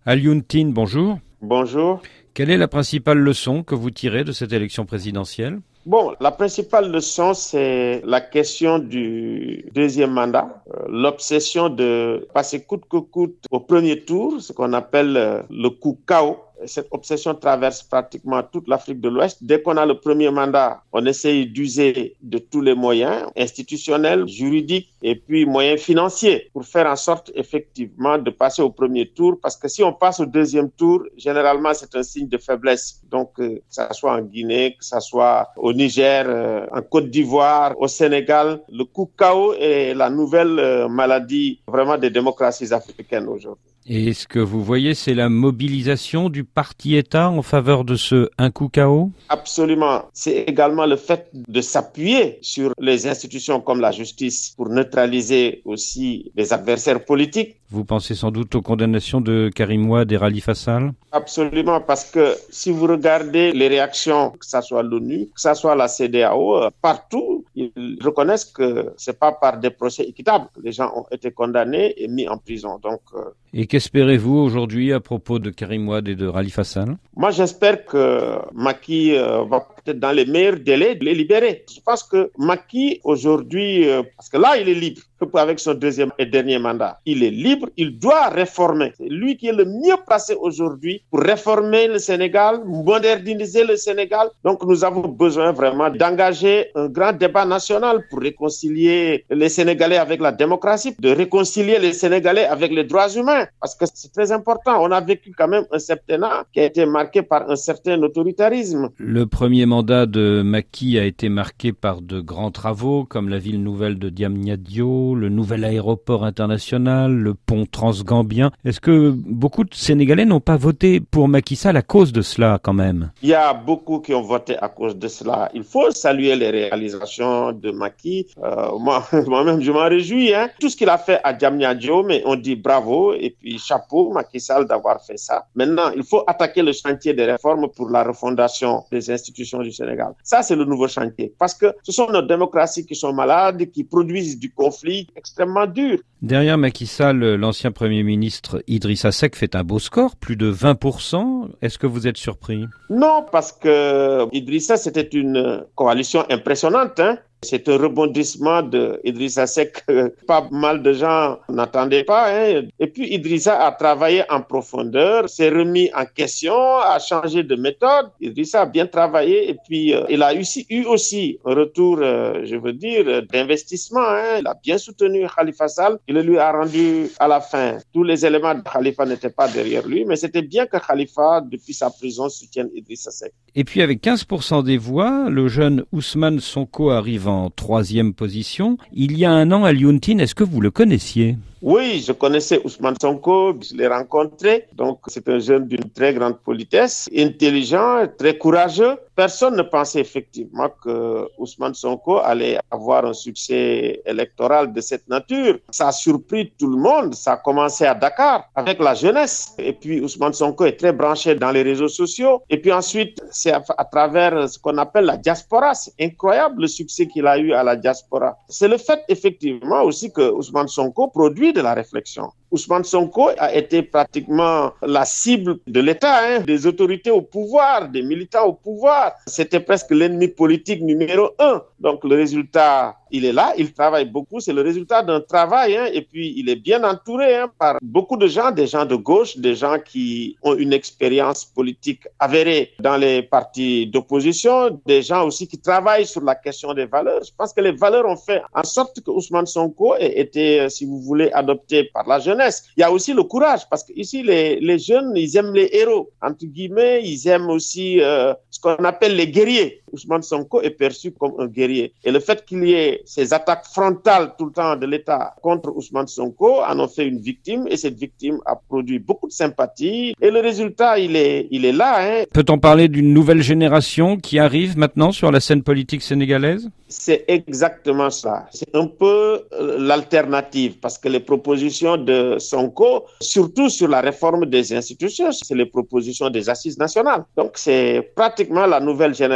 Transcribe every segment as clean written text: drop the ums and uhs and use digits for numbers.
Alioune Tine, bonjour. Bonjour. Quelle est la principale leçon que vous tirez de cette élection présidentielle? Bon, la principale leçon, c'est la question du deuxième mandat, l'obsession de passer coûte que coûte au premier tour, ce qu'on appelle le coup KO. Cette obsession traverse pratiquement toute l'Afrique de l'Ouest. Dès qu'on a le premier mandat, on essaye d'user de tous les moyens institutionnels, juridiques et puis moyens financiers pour faire en sorte effectivement de passer au premier tour. Parce que si on passe au deuxième tour, généralement, c'est un signe de faiblesse. Donc, que ça soit en Guinée, que ça soit au Niger, en Côte d'Ivoire, au Sénégal, le coup KO est la nouvelle maladie vraiment des démocraties africaines aujourd'hui. Et ce que vous voyez, c'est la mobilisation du parti-État en faveur de ce un coup KO? Absolument. C'est également le fait de s'appuyer sur les institutions comme la justice pour neutraliser aussi les adversaires politiques. Vous pensez sans doute aux condamnations de Karim Wade et Khalifa Sall? Absolument, parce que si vous regardez les réactions, que ce soit l'ONU, que ce soit la CEDEAO, partout, ils reconnaissent que c'est pas par des procès équitables que les gens ont été condamnés et mis en prison. Et qu'espérez-vous aujourd'hui à propos de Karim Wade et de Khalifa Sall? Moi, j'espère que Macky va peut-être dans les meilleurs délais les libérer. Je pense que Macky aujourd'hui, parce que là, il est libre avec son deuxième et dernier mandat. Il est libre, il doit réformer. C'est lui qui est le mieux placé aujourd'hui pour réformer le Sénégal, moderniser le Sénégal. Donc, nous avons besoin vraiment d'engager un grand débat national pour réconcilier les Sénégalais avec la démocratie, de réconcilier les Sénégalais avec les droits humains, parce que c'est très important. On a vécu quand même un septennat qui a été marqué par un certain autoritarisme. Le premier mandat de Macky a été marqué par de grands travaux, comme la ville nouvelle de Diamniadio, le nouvel aéroport international, le pont transgambien. Est-ce que beaucoup de Sénégalais n'ont pas voté pour Macky Sall à cause de cela quand même? Il y a beaucoup qui ont voté à cause de cela. Il faut saluer les réalisations de Macky. Moi-même, je m'en réjouis. Tout ce qu'il a fait à Diamniadio, mais on dit bravo et puis chapeau Macky Sall d'avoir fait ça. Maintenant, il faut attaquer le chantier des réformes pour la refondation des institutions du Sénégal. Ça, c'est le nouveau chantier. Parce que ce sont nos démocraties qui sont malades, qui produisent du conflit extrêmement dur. Derrière Macky Sall, l'ancien Premier ministre Idrissa Seck fait un beau score, plus de 20%. Est-ce que vous êtes surpris? Non, parce que Idrissa, c'était une coalition impressionnante. C'est un rebondissement de Idrissa Seck que pas mal de gens n'attendaient pas. Et puis Idrissa a travaillé en profondeur, s'est remis en question, a changé de méthode. Idrissa a bien travaillé et puis il a eu aussi un retour, je veux dire, d'investissement. Il a bien soutenu Khalifa Sall. Il le lui a rendu à la fin. Tous les éléments de Khalifa n'étaient pas derrière lui, mais c'était bien que Khalifa, depuis sa prison, soutienne Idrissa Seck. Et puis avec 15% des voix, le jeune Ousmane Sonko arrive en troisième position. Il y a un an, Alioune Tine, est-ce que vous le connaissiez? Oui, je connaissais Ousmane Sonko, je l'ai rencontré. Donc, c'est un jeune d'une très grande politesse, intelligent, très courageux. Personne ne pensait effectivement que Ousmane Sonko allait avoir un succès électoral de cette nature. Ça a surpris tout le monde. Ça a commencé à Dakar avec la jeunesse. Et puis, Ousmane Sonko est très branché dans les réseaux sociaux. Et puis ensuite, c'est à travers ce qu'on appelle la diaspora. C'est incroyable le succès qu'il a eu à la diaspora. C'est le fait effectivement aussi que Ousmane Sonko produit de la réflexion. Ousmane Sonko a été pratiquement la cible de l'État, des autorités au pouvoir, des militants au pouvoir. C'était presque l'ennemi politique numéro 1. Donc le résultat, il est là, il travaille beaucoup, c'est le résultat d'un travail et puis il est bien entouré par beaucoup de gens, des gens de gauche, des gens qui ont une expérience politique avérée dans les partis d'opposition, des gens aussi qui travaillent sur la question des valeurs. Je pense que les valeurs ont fait en sorte que Ousmane Sonko ait été, si vous voulez, adopté par la jeunesse. Il y a aussi le courage parce que ici les jeunes, ils aiment les héros, entre guillemets, ils aiment aussi ce qu'on appelle les guerriers. Ousmane Sonko est perçu comme un guerrier. Et le fait qu'il y ait ces attaques frontales tout le temps de l'État contre Ousmane Sonko en ont fait une victime et cette victime a produit beaucoup de sympathie et le résultat, il est là. Peut-on parler d'une nouvelle génération qui arrive maintenant sur la scène politique sénégalaise? C'est exactement ça. C'est un peu l'alternative parce que les propositions de Sonko, surtout sur la réforme des institutions, c'est les propositions des assises nationales. Donc c'est pratiquement la nouvelle génération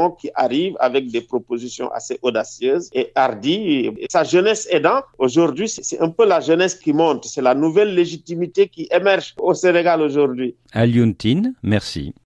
gouvernement qui arrive avec des propositions assez audacieuses et hardies. Et sa jeunesse aidant, aujourd'hui, c'est un peu la jeunesse qui monte. C'est la nouvelle légitimité qui émerge au Sénégal aujourd'hui. Alioune Tine, merci.